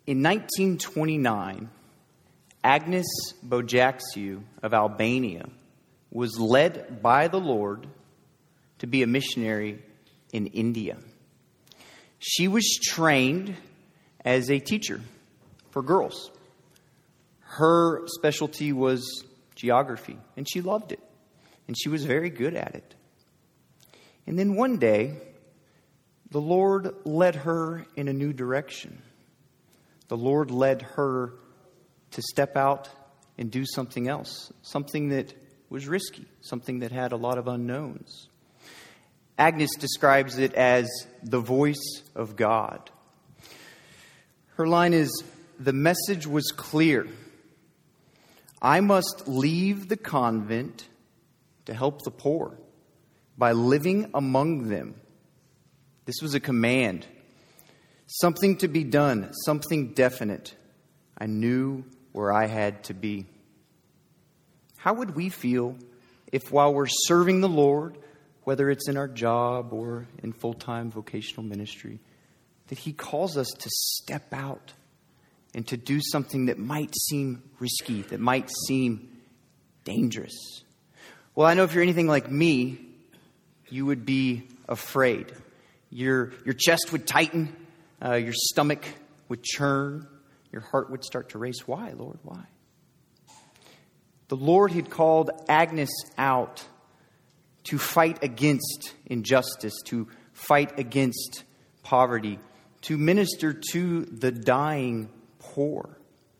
In 1929, Agnes Bojaxiu of Albania was led by the Lord to be a missionary in India. She was trained as a teacher for girls. Her specialty was geography, and she loved it, and she was very good at it. And then one day, the Lord led her in a new direction. The Lord led her to step out and do something else, something that was risky, something that had a lot of unknowns. Agnes describes it as the voice of God. Her line is, "The message was clear. I must leave the convent to help the poor by living among them." This was a command. Something to be done, something definite. I knew where I had to be. How would we feel if while we're serving the Lord, whether it's in our job or in full-time vocational ministry, that He calls us to step out and to do something that might seem risky, that might seem dangerous? Well, I know if you're anything like me, you would be afraid. Your chest would tighten, your stomach would churn, your heart would start to race. Why, Lord? Why? The Lord had called Agnes out to fight against injustice, to fight against poverty, to minister to the dying poor.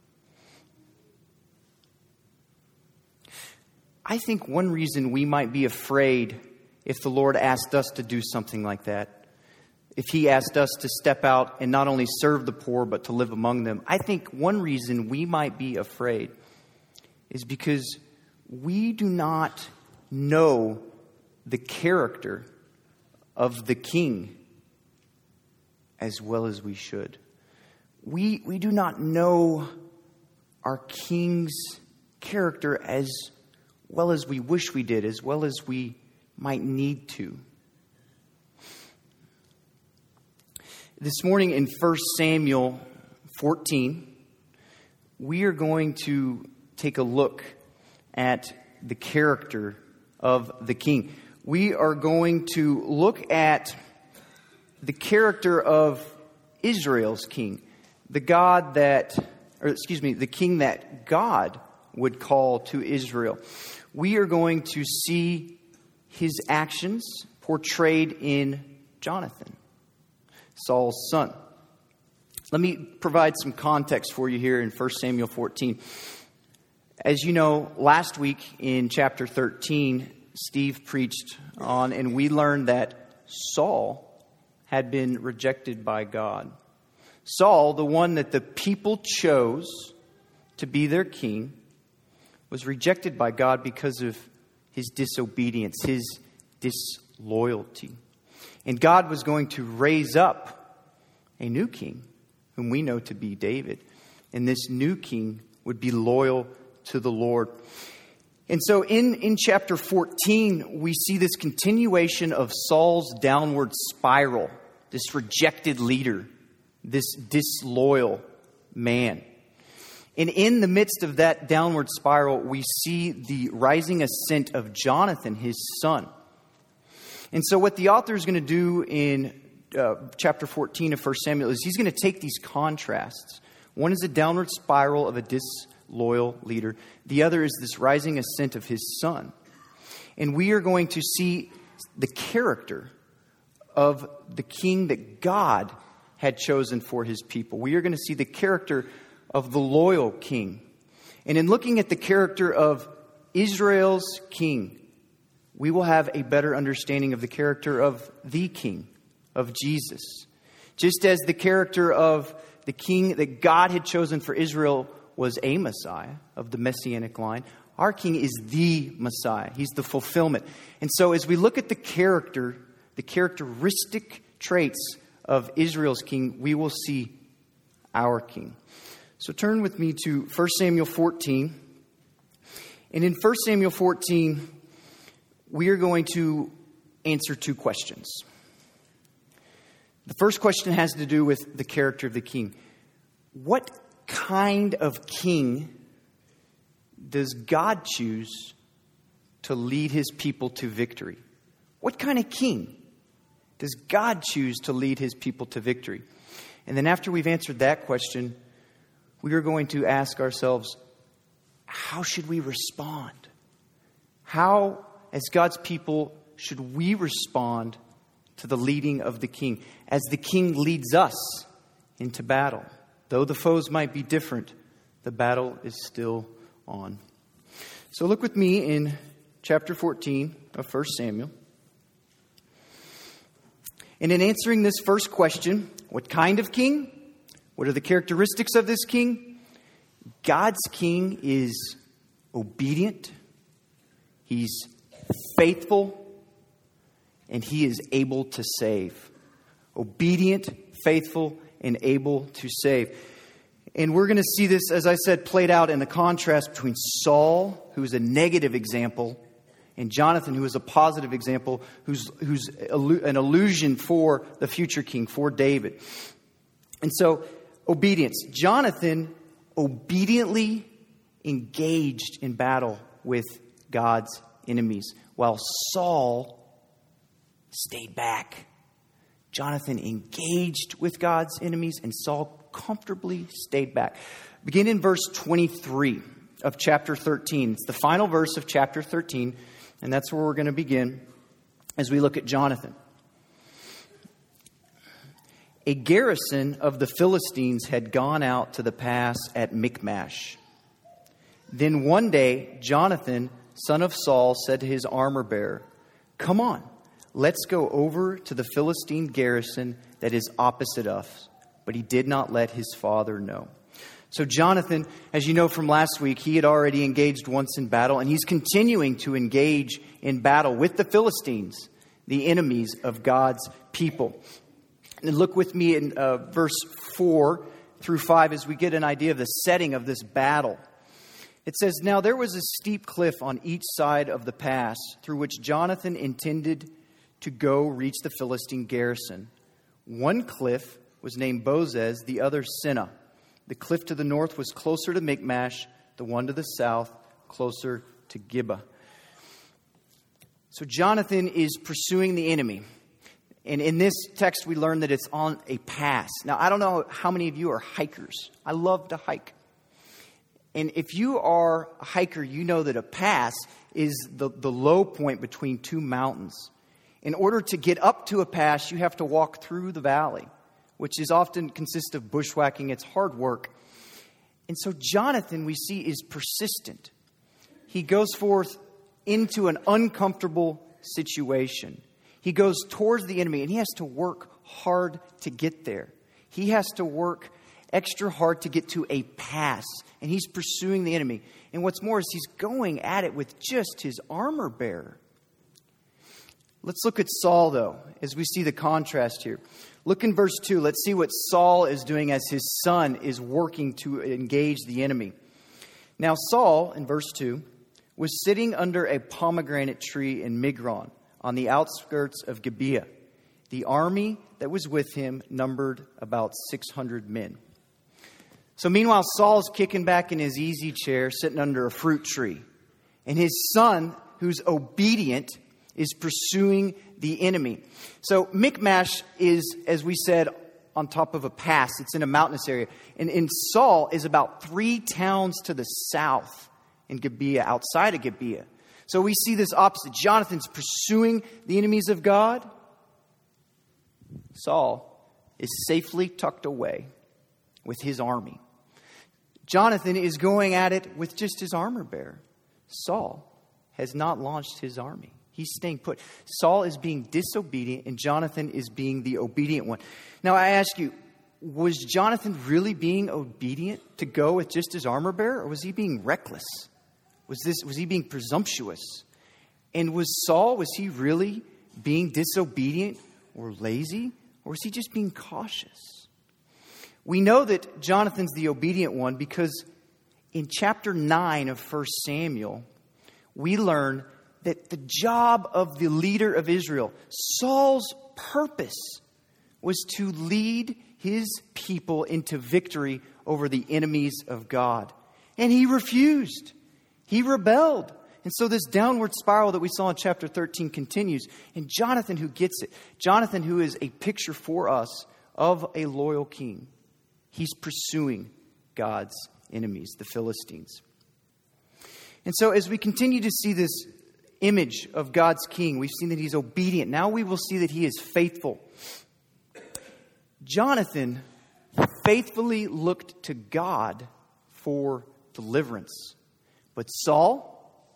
I think one reason we might be afraid if the Lord asked us to do something like that, if He asked us to step out and not only serve the poor, but to live among them, I think one reason we might be afraid is because we do not know the character of the King as well as we should. We do not know our King's character as well as we wish we did, as well as we might need to. This morning in 1 Samuel 14, we are going to take a look at the character of the King. We are going to look at the character of Israel's king, the king that God would call to Israel. We are going to see his actions portrayed in Jonathan, Saul's son. Let me provide some context for you here in 1 Samuel 14. As you know, last week in chapter 13, Steve preached on, and we learned that Saul had been rejected by God. Saul, the one that the people chose to be their king, was rejected by God because of his disobedience, his disloyalty. And God was going to raise up a new king, whom we know to be David. And this new king would be loyal to the Lord. And so in chapter 14, we see this continuation of Saul's downward spiral, this rejected leader, this disloyal man. And in the midst of that downward spiral, we see the rising ascent of Jonathan, his son. And so what the author is going to do in chapter 14 of 1 Samuel is he's going to take these contrasts. One is a downward spiral of a disloyal leader. The other is this rising ascent of his son. And we are going to see the character of the king that God had chosen for his people. We are going to see the character of the loyal king. And in looking at the character of Israel's king, we will have a better understanding of the character of the king, of Jesus. Just as the character of the king that God had chosen for Israel was a Messiah of the Messianic line, our king is the Messiah. He's the fulfillment. And so as we look at the character, the characteristic traits of Israel's king, we will see our king. So turn with me to 1 Samuel 14. And in 1 Samuel 14, we are going to answer two questions. The first question has to do with the character of the king. What kind of king does God choose to lead his people to victory? What kind of king does God choose to lead his people to victory? And then after we've answered that question, we are going to ask ourselves, how should we respond? How, as God's people, should we respond to the leading of the king as the king leads us into battle? Though the foes might be different, the battle is still on. So look with me in chapter 14 of 1 Samuel. And in answering this first question, what kind of king? What are the characteristics of this king? God's king is obedient, he's faithful, and he is able to save. Obedient, faithful, and able to save. And we're going to see this, as I said, played out in the contrast between Saul, who is a negative example, and Jonathan, who is a positive example, who's an allusion for the future king, for David. And so, obedience. Jonathan obediently engaged in battle with God's enemies, while Saul stayed back. Jonathan engaged with God's enemies, and Saul comfortably stayed back. Begin in verse 23 of chapter 13. It's the final verse of chapter 13, and that's where we're going to begin as we look at Jonathan. A garrison of the Philistines had gone out to the pass at Michmash. Then one day, Jonathan, son of Saul, said to his armor-bearer, "Come on, let's go over to the Philistine garrison that is opposite us." But he did not let his father know. So Jonathan, as you know from last week, he had already engaged once in battle, and he's continuing to engage in battle with the Philistines, the enemies of God's people. And look with me in verse 4 through 5 as we get an idea of the setting of this battle. It says, "Now there was a steep cliff on each side of the pass through which Jonathan intended to go reach the Philistine garrison. One cliff was named Bozez, the other Seneh. The cliff to the north was closer to Michmash, the one to the south closer to Gibeah." So Jonathan is pursuing the enemy. And in this text, we learn that it's on a pass. Now, I don't know how many of you are hikers. I love to hike. And if you are a hiker, you know that a pass is the low point between two mountains. In order to get up to a pass, you have to walk through the valley, which is often consists of bushwhacking. It's hard work. And so Jonathan, we see, is persistent. He goes forth into an uncomfortable situation. He goes towards the enemy, and he has to work hard to get there. He has to work extra hard to get to a pass, and he's pursuing the enemy. And what's more is he's going at it with just his armor bearer. Let's look at Saul, though, as we see the contrast here. Look in verse 2. Let's see what Saul is doing as his son is working to engage the enemy. Now Saul, in verse 2, was sitting under a pomegranate tree in Migron, on the outskirts of Gibeah. The army that was with him numbered about 600 men. So meanwhile, Saul's kicking back in his easy chair, sitting under a fruit tree. And his son, who's obedient, is pursuing the enemy. So Michmash is, as we said, on top of a pass. It's in a mountainous area. And Saul is about 3 towns to the south in Gibeah, outside of Gibeah. So we see this opposite. Jonathan's pursuing the enemies of God. Saul is safely tucked away with his army. Jonathan is going at it with just his armor bearer. Saul has not launched his army. He's staying put. Saul is being disobedient, and Jonathan is being the obedient one. Now I ask you, was Jonathan really being obedient to go with just his armor bearer, or was he being reckless? Was he being presumptuous? And was he really being disobedient or lazy? Or was he just being cautious? We know that Jonathan's the obedient one because in chapter 9 of 1 Samuel, we learn that the job of the leader of Israel, Saul's purpose, was to lead his people into victory over the enemies of God. And he refused. He rebelled. And so this downward spiral that we saw in chapter 13 continues. And Jonathan, who gets it, Jonathan, who is a picture for us of a loyal king, he's pursuing God's enemies, the Philistines. And so as we continue to see this image of God's king, we've seen that he's obedient. Now we will see that he is faithful. Jonathan faithfully looked to God for deliverance. But Saul,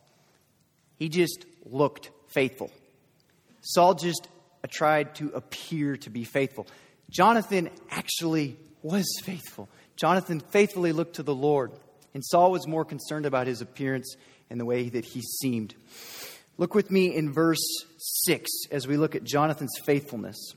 he just looked faithful. Saul just tried to appear to be faithful. Jonathan actually was faithful. Jonathan faithfully looked to the Lord. And Saul was more concerned about his appearance and the way that he seemed. Look with me in verse 6 as we look at Jonathan's faithfulness.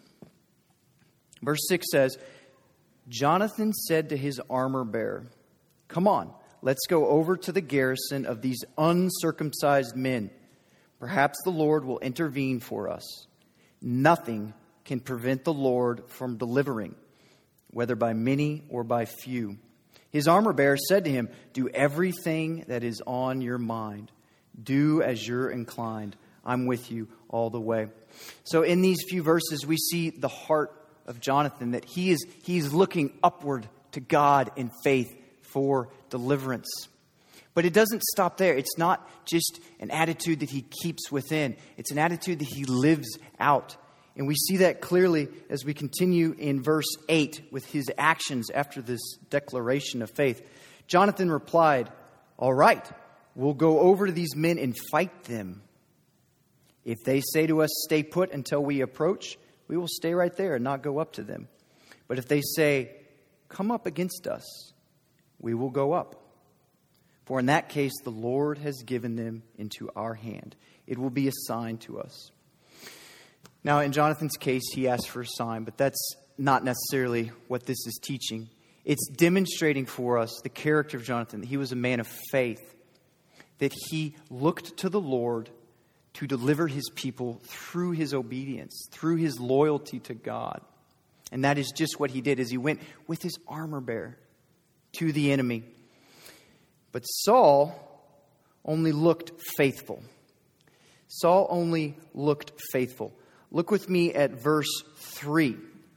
Verse 6 says, Jonathan said to his armor bearer, "Come on, let's go over to the garrison of these uncircumcised men. Perhaps the Lord will intervene for us. Nothing can prevent the Lord from delivering, whether by many or by few." His armor bearer said to him, "Do everything that is on your mind. Do as you're inclined. I'm with you all the way." So in these few verses, we see the heart of Jonathan, that he's looking upward to God in faith for deliverance. But it doesn't stop there. It's not just an attitude that he keeps within. It's an attitude that he lives out. And we see that clearly as we continue in verse 8 with his actions after this declaration of faith. Jonathan replied, "All right, we'll go over to these men and fight them. If they say to us, 'Stay put until we approach,' we will stay right there and not go up to them. But if they say, 'Come up against us,' we will go up. For in that case, the Lord has given them into our hand. It will be a sign to us." Now, in Jonathan's case, he asked for a sign, but that's not necessarily what this is teaching. It's demonstrating for us the character of Jonathan, that he was a man of faith, that he looked to the Lord to deliver his people through his obedience, through his loyalty to God. And that is just what he did as he went with his armor bearer to the enemy. But Saul only looked faithful. Saul only looked faithful. Look with me at verse 3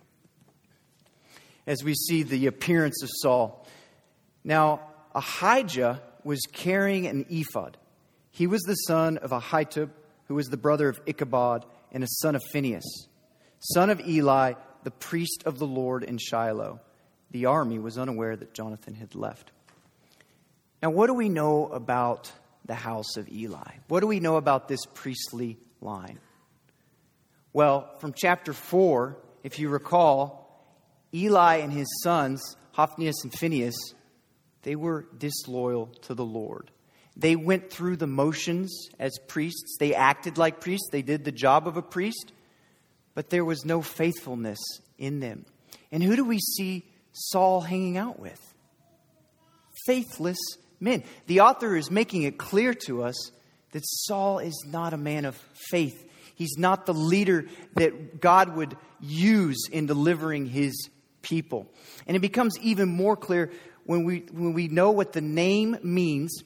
as we see the appearance of Saul. Now, Ahijah was carrying an ephod. He was the son of Ahitub, who was the brother of Ichabod and a son of Phinehas, son of Eli, the priest of the Lord in Shiloh. The army was unaware that Jonathan had left. Now, what do we know about the house of Eli? What do we know about this priestly line? Well, from chapter 4, if you recall, Eli and his sons, Hophnius and Phinehas, they were disloyal to the Lord. They went through the motions as priests. They acted like priests. They did the job of a priest. But there was no faithfulness in them. And who do we see Saul hanging out with? Faithless men. The author is making it clear to us that Saul is not a man of faith. He's not the leader that God would use in delivering his people. And it becomes even more clear when we know what the name means.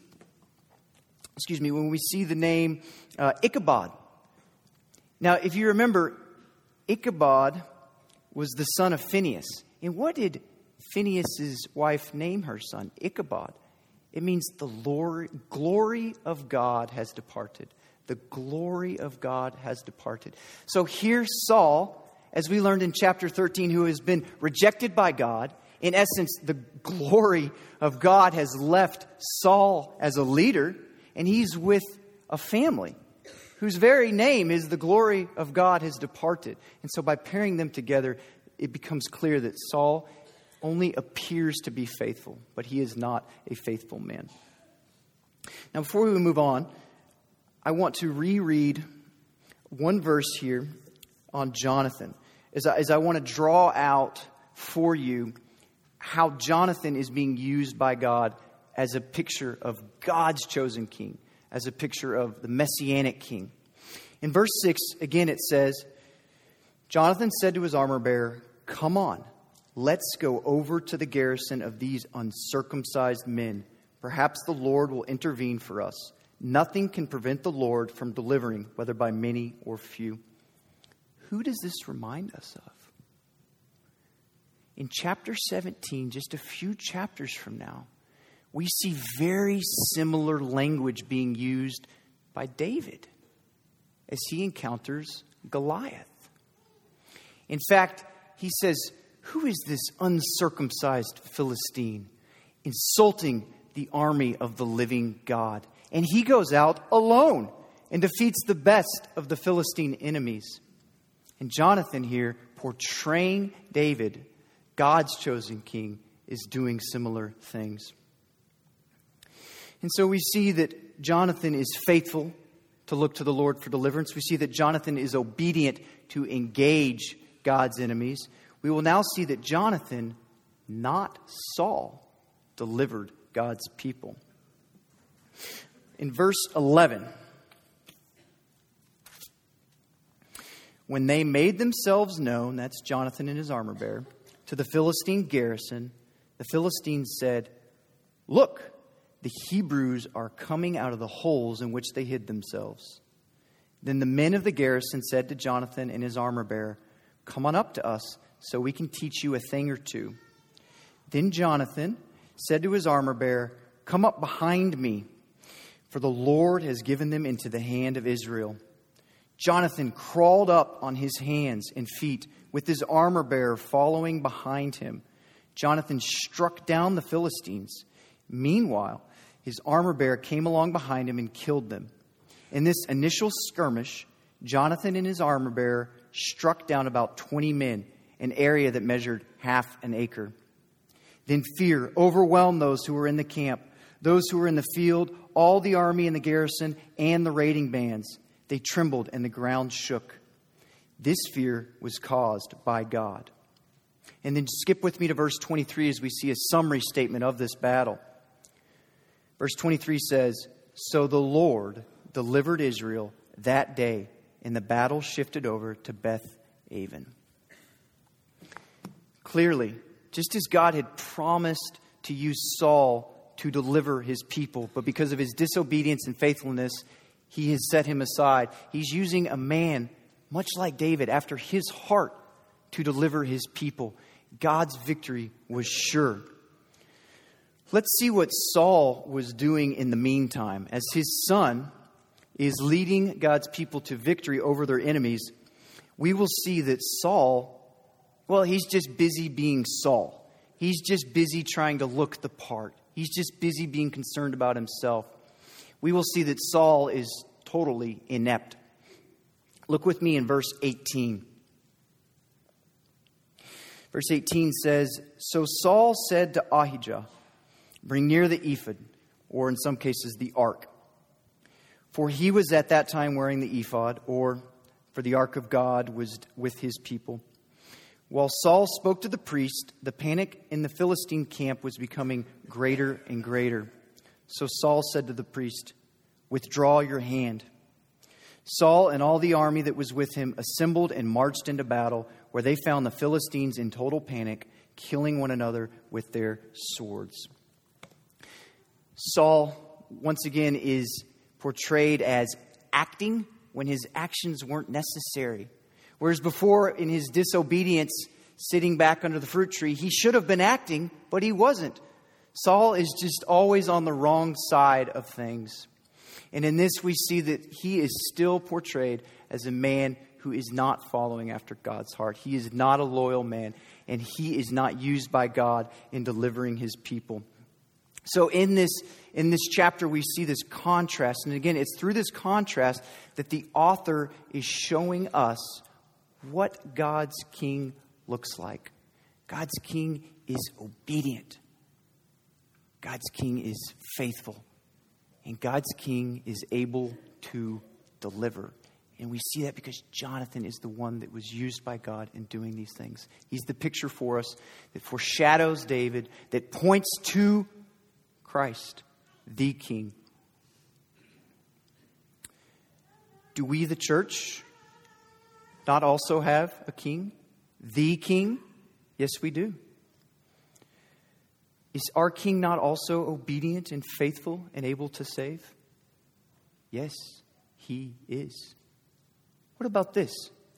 When we see the name Ichabod. Now, if you remember, Ichabod was the son of Phinehas. And what did Phinehas' wife name her son? Ichabod. It means the glory of God has departed. The glory of God has departed. So here's Saul, as we learned in chapter 13, who has been rejected by God. In essence, the glory of God has left Saul as a leader, and he's with a family whose very name is the glory of God has departed. And so by pairing them together, it becomes clear that Saul only appears to be faithful, but he is not a faithful man. Now, before we move on, I want to reread one verse here on Jonathan, as I want to draw out for you how Jonathan is being used by God as a picture of God's chosen king, as a picture of the Messianic king. In verse 6, again it says, Jonathan said to his armor bearer, "Come on, let's go over to the garrison of these uncircumcised men. Perhaps the Lord will intervene for us. Nothing can prevent the Lord from delivering, whether by many or few. Who does this remind us of? In chapter 17, just a few chapters from now, we see very similar language being used by David as he encounters Goliath. In fact, he says, "Who is this uncircumcised Philistine insulting the army of the living God?" And he goes out alone and defeats the best of the Philistine enemies. And Jonathan here, portraying David, God's chosen king, is doing similar things. And so we see that Jonathan is faithful to look to the Lord for deliverance. We see that Jonathan is obedient to engage God's enemies. We will now see that Jonathan, not Saul, delivered God's people. In verse 11, when they made themselves known, that's Jonathan and his armor bearer, to the Philistine garrison, the Philistines said, "Look, the Hebrews are coming out of the holes in which they hid themselves." Then the men of the garrison said to Jonathan and his armor bearer, "Come on up to us so we can teach you a thing or two." Then Jonathan said to his armor bearer, "Come up behind me, for the Lord has given them into the hand of Israel." Jonathan crawled up on his hands and feet with his armor bearer following behind him. Jonathan struck down the Philistines. Meanwhile, his armor bearer came along behind him and killed them. In this initial skirmish, Jonathan and his armor bearer struck down about 20 men, an area that measured half an acre. Then fear overwhelmed those who were in the camp, those who were in the field, all the army and the garrison, and the raiding bands. They trembled and the ground shook. This fear was caused by God. And then skip with me to verse 23 as we see a summary statement of this battle. Verse 23 says, "So the Lord delivered Israel that day, and the battle shifted over to Beth-aven." Clearly, just as God had promised to use Saul to deliver his people, but because of his disobedience and faithfulness, he has set him aside. He's using a man, much like David, after his heart to deliver his people. God's victory was sure. Let's see what Saul was doing in the meantime. As his son is leading God's people to victory over their enemies, we will see that Saul, well, he's just busy being Saul. He's just busy trying to look the part. He's just busy being concerned about himself. We will see that Saul is totally inept. Look with me in verse 18. Verse 18 says, "So Saul said to Ahijah, 'Bring near the ephod,' or in some cases the ark. For he was at that time wearing the ephod, or for the ark of God was with his people. While Saul spoke to the priest, the panic in the Philistine camp was becoming greater and greater. So Saul said to the priest, 'Withdraw your hand.' Saul and all the army that was with him assembled and marched into battle, where they found the Philistines in total panic, killing one another with their swords." Saul, once again, is portrayed as acting when his actions weren't necessary. Whereas before, in his disobedience, sitting back under the fruit tree, he should have been acting, but he wasn't. Saul is just always on the wrong side of things. And in this, we see that he is still portrayed as a man who is not following after God's heart. He is not a loyal man, and he is not used by God in delivering his people. So in this chapter, we see this contrast. And again, it's through this contrast that the author is showing us what God's king looks like. God's king is obedient. God's king is faithful. And God's king is able to deliver. And we see that because Jonathan is the one that was used by God in doing these things. He's the picture for us that foreshadows David, that points to Christ, the King. Do we, the church, not also have a king? The King? Yes, we do. Is our King not also obedient and faithful and able to save? Yes, He is. What about this?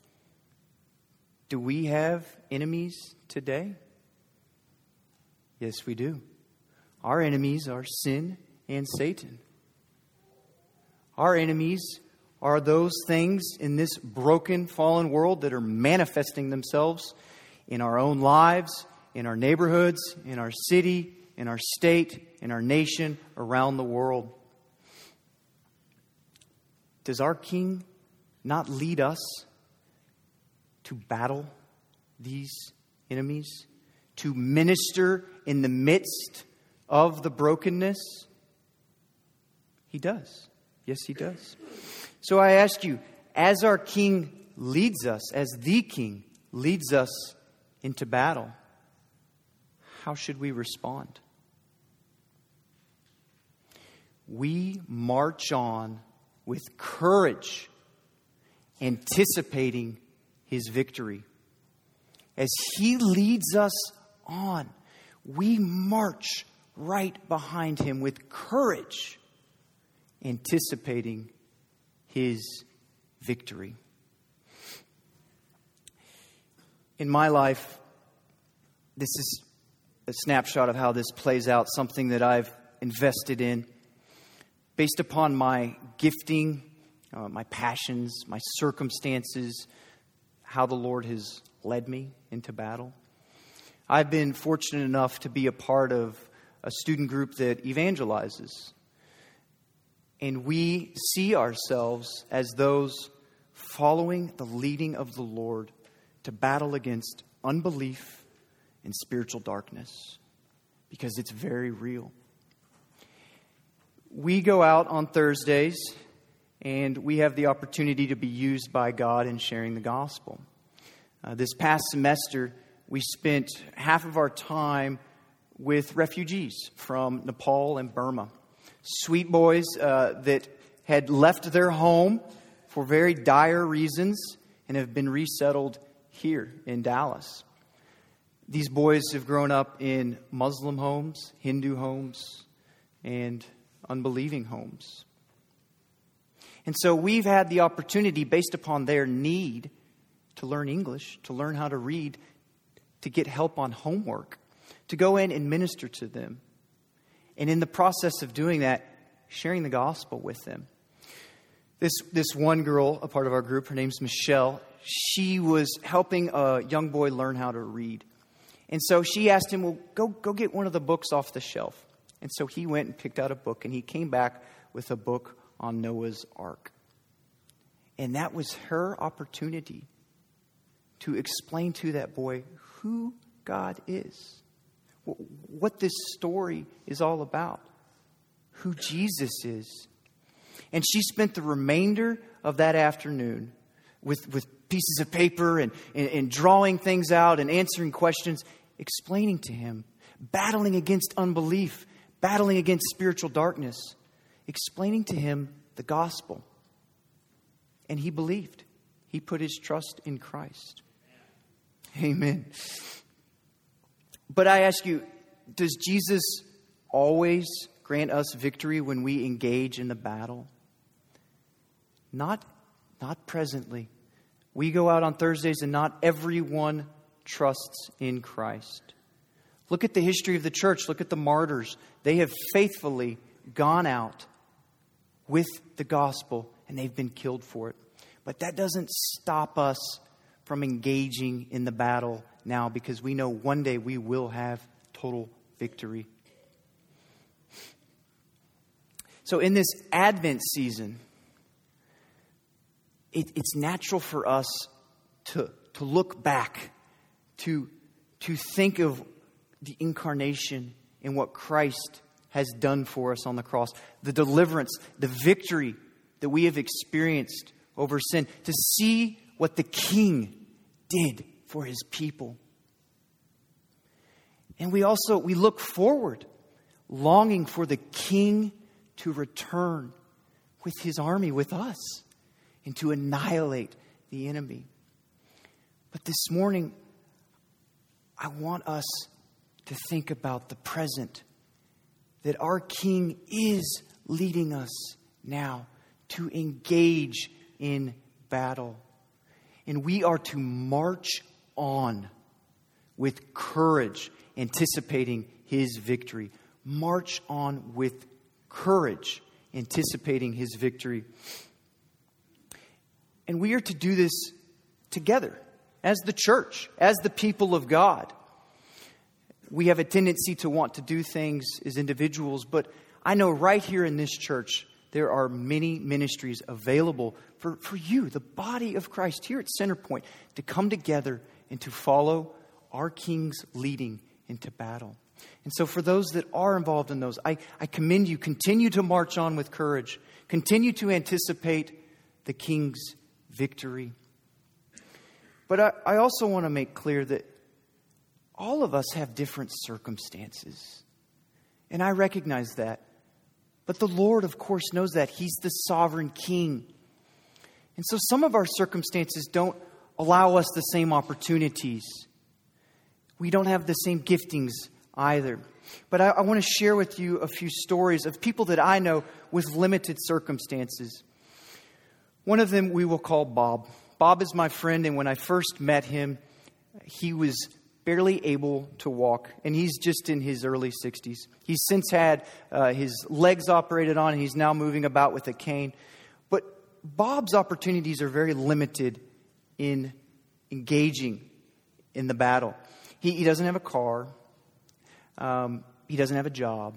Do we have enemies today? Yes, we do. Our enemies are sin and Satan. Our enemies are those things in this broken, fallen world that are manifesting themselves in our own lives, in our neighborhoods, in our city, in our state, in our nation, around the world. Does our King not lead us to battle these enemies? To minister in the midst of the brokenness? He does. Yes, He does. So I ask you, as our King leads us, as the King leads us into battle, how should we respond? We march on with courage, anticipating His victory. As He leads us on, we march right behind Him with courage, anticipating His victory. In my life, this is a snapshot of how this plays out, something that I've invested in based upon my gifting, my passions, my circumstances, how the Lord has led me into battle. I've been fortunate enough to be a part of a student group that evangelizes. And we see ourselves as those following the leading of the Lord to battle against unbelief and spiritual darkness, because it's very real. We go out on Thursdays and we have the opportunity to be used by God in sharing the gospel. This past semester, we spent half of our time with refugees from Nepal and Burma. Sweet boys that had left their home for very dire reasons and have been resettled here in Dallas. These boys have grown up in Muslim homes, Hindu homes, and unbelieving homes. And so we've had the opportunity, based upon their need, to learn English, to learn how to read, to get help on homework, to go in and minister to them. And in the process of doing that, sharing the gospel with them. This one girl, a part of our group, her name's Michelle, she was helping a young boy learn how to read. And so she asked him, well, go get one of the books off the shelf. And so he went and picked out a book, and he came back with a book on Noah's Ark. And that was her opportunity to explain to that boy who God is, what this story is all about, who Jesus is. And she spent the remainder of that afternoon with pieces of paper and drawing things out and answering questions, explaining to him, battling against unbelief, battling against spiritual darkness, explaining to him the gospel. And he believed. He put his trust in Christ. Amen. But I ask you, does Jesus always grant us victory when we engage in the battle? Not presently. We go out on Thursdays and not everyone trusts in Christ. Look at the history of the church. Look at the martyrs. They have faithfully gone out with the gospel and they've been killed for it. But that doesn't stop us from engaging in the battle now, because we know one day we will have total victory. So in this Advent season, it's natural for us to look back, to think of the incarnation and what Christ has done for us on the cross, the deliverance, the victory that we have experienced over sin, to see what the King did for his people. And we look forward, longing for the King to return with his army, with us, and to annihilate the enemy. But this morning, I want us to think about the present, that our King is leading us now to engage in battle. And we are to march on with courage, anticipating His victory. March on with courage, anticipating His victory. And we are to do this together, as the church, as the people of God. We have a tendency to want to do things as individuals, but I know right here in this church, there are many ministries available for you, the body of Christ, here at Centerpoint, to come together and to follow our King's leading into battle. And so for those that are involved in those, I commend you. Continue to march on with courage. Continue to anticipate the King's victory. But I also want to make clear that all of us have different circumstances. And I recognize that. But the Lord, of course, knows that. He's the sovereign King. And so some of our circumstances don't allow us the same opportunities. We don't have the same giftings either. But I want to share with you a few stories of people that I know with limited circumstances. One of them we will call Bob. Bob is my friend, and when I first met him, he was barely able to walk, and he's just in his early 60s. He's since had his legs operated on, and he's now moving about with a cane. But Bob's opportunities are very limited in engaging in the battle. He doesn't have a car. He doesn't have a job.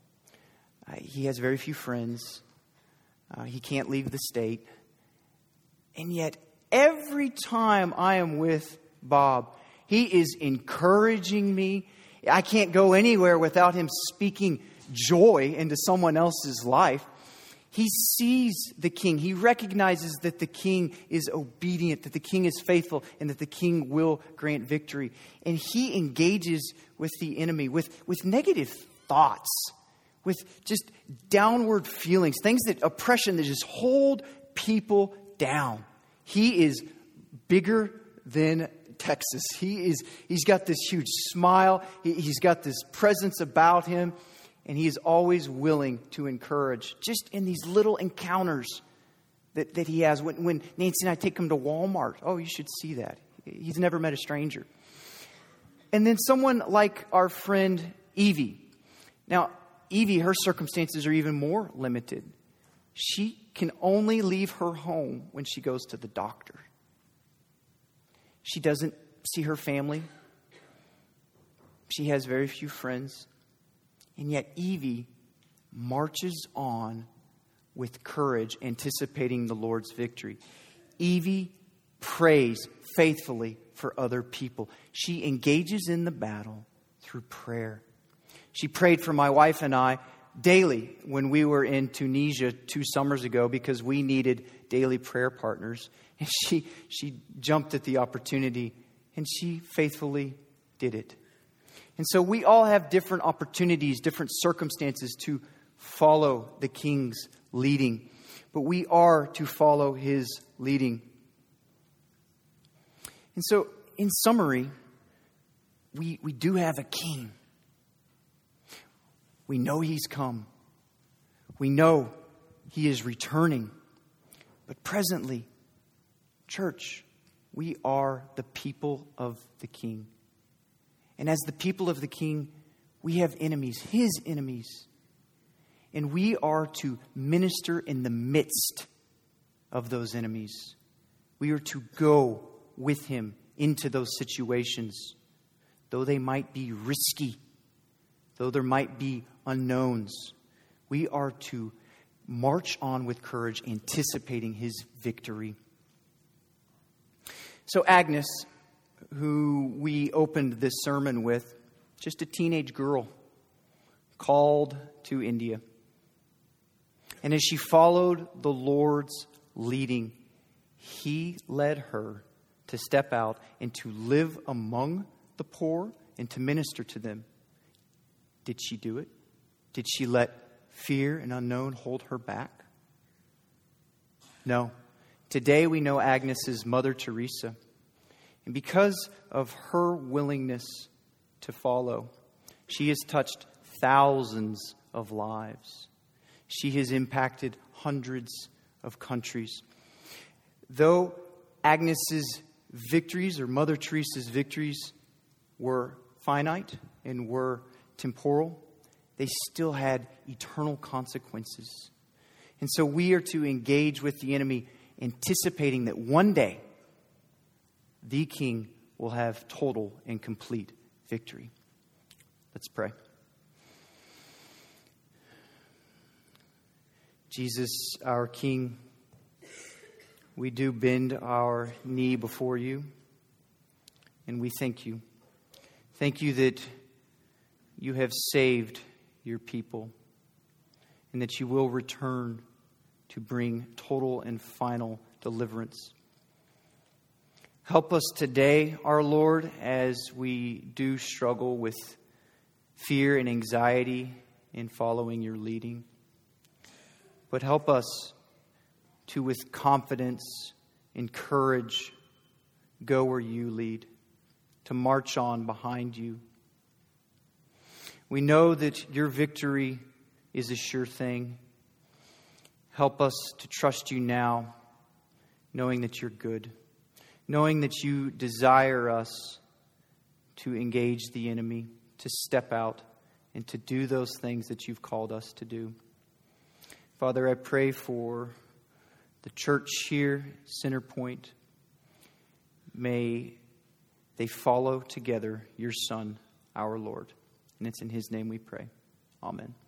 He has very few friends. He can't leave the state. And yet, every time I am with Bob, he is encouraging me. I can't go anywhere without him speaking joy into someone else's life. He sees the King. He recognizes that the King is obedient, that the King is faithful, and that the King will grant victory. And he engages with the enemy with negative thoughts, with just downward feelings, things that oppression that just hold people down. He is bigger than Texas. He's got this huge smile. He's got this presence about him. And he is always willing to encourage, just in these little encounters that he has. When Nancy and I take him to Walmart, oh, you should see that. He's never met a stranger. And then someone like our friend Evie. Now, Evie, her circumstances are even more limited. She can only leave her home when she goes to the doctor. She doesn't see her family. She has very few friends. And yet Evie marches on with courage, anticipating the Lord's victory. Evie prays faithfully for other people. She engages in the battle through prayer. She prayed for my wife and I daily when we were in Tunisia 2 summers ago because we needed daily prayer partners. And she jumped at the opportunity and she faithfully did it. And so we all have different opportunities, different circumstances to follow the King's leading. But we are to follow His leading. And so, in summary, we do have a King. We know He's come. We know He is returning. But presently, church, we are the people of the King. And as the people of the King, we have enemies, His enemies. And we are to minister in the midst of those enemies. We are to go with Him into those situations, though they might be risky, though there might be unknowns. We are to march on with courage, anticipating His victory. So Agnes, who we opened this sermon with, just a teenage girl called to India. And as she followed the Lord's leading, He led her to step out and to live among the poor and to minister to them. Did she do it? Did she let fear and unknown hold her back? No. Today we know Agnes is Mother Teresa. And because of her willingness to follow, She has touched thousands of lives. She has impacted hundreds of countries. Though Agnes's victories, or Mother Teresa's victories, were finite and were temporal, they still had eternal consequences. And so we are to engage with the enemy, anticipating that one day the King will have total and complete victory. Let's pray. Jesus, our King, we do bend our knee before you, and we thank you. Thank you that you have saved your people, and that you will return to bring total and final deliverance. Help us today, our Lord, as we do struggle with fear and anxiety in following your leading. But help us to, with confidence and courage, go where you lead, to march on behind you. We know that your victory is a sure thing. Help us to trust you now, knowing that you're good, knowing that you desire us to engage the enemy, to step out, and to do those things that you've called us to do. Father, I pray for the church here, Centerpoint. May they follow together your Son, our Lord. And it's in his name we pray. Amen.